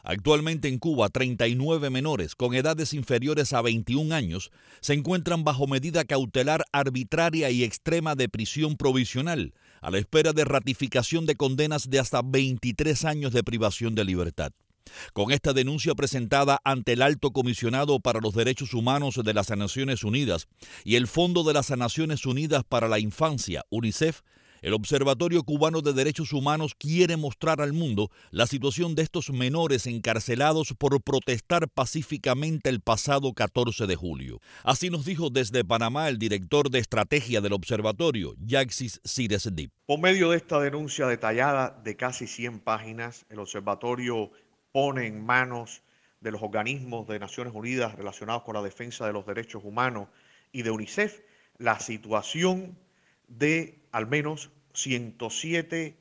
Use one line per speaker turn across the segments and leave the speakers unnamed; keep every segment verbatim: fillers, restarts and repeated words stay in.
Actualmente en Cuba, treinta y nueve menores con edades inferiores a veintiún años se encuentran bajo medida cautelar arbitraria y extrema de prisión provisional, a la espera de ratificación de condenas de hasta veintitrés años de privación de libertad. Con esta denuncia presentada ante el Alto Comisionado para los Derechos Humanos de las Naciones Unidas y el Fondo de las Naciones Unidas para la Infancia, UNICEF, el Observatorio Cubano de Derechos Humanos quiere mostrar al mundo la situación de estos menores encarcelados por protestar pacíficamente el pasado catorce de julio. Así nos dijo desde Panamá el director de estrategia del observatorio, Yaxis Siresdip.
Por medio de esta denuncia detallada de casi cien páginas, el observatorio pone en manos de los organismos de Naciones Unidas relacionados con la defensa de los derechos humanos y de UNICEF la situación de al menos ciento siete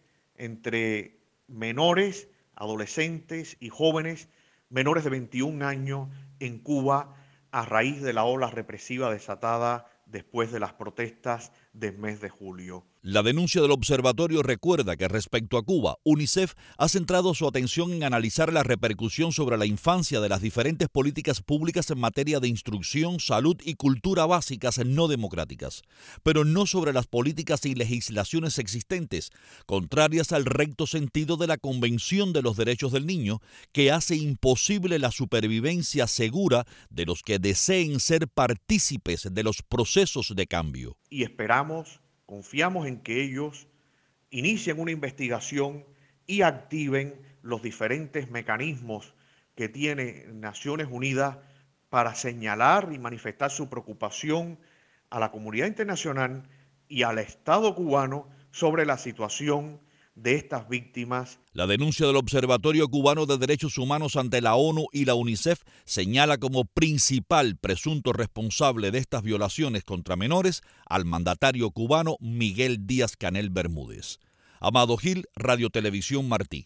entre menores, adolescentes y jóvenes menores de veintiún años en Cuba a raíz de la ola represiva desatada después de las protestas del mes de julio.
La denuncia del observatorio recuerda que respecto a Cuba, UNICEF ha centrado su atención en analizar la repercusión sobre la infancia de las diferentes políticas públicas en materia de instrucción, salud y cultura básicas no democráticas, pero no sobre las políticas y legislaciones existentes, contrarias al recto sentido de la Convención de los Derechos del Niño, que hace imposible la supervivencia segura de los que deseen ser partícipes de los procesos de cambio.
Y esperamos Confiamos en que ellos inicien una investigación y activen los diferentes mecanismos que tiene Naciones Unidas para señalar y manifestar su preocupación a la comunidad internacional y al Estado cubano sobre la situación de estas víctimas.
La denuncia del Observatorio Cubano de Derechos Humanos ante la ONU y la UNICEF señala como principal presunto responsable de estas violaciones contra menores al mandatario cubano Miguel Díaz-Canel Bermúdez. Amado Gil, Radio Televisión Martí.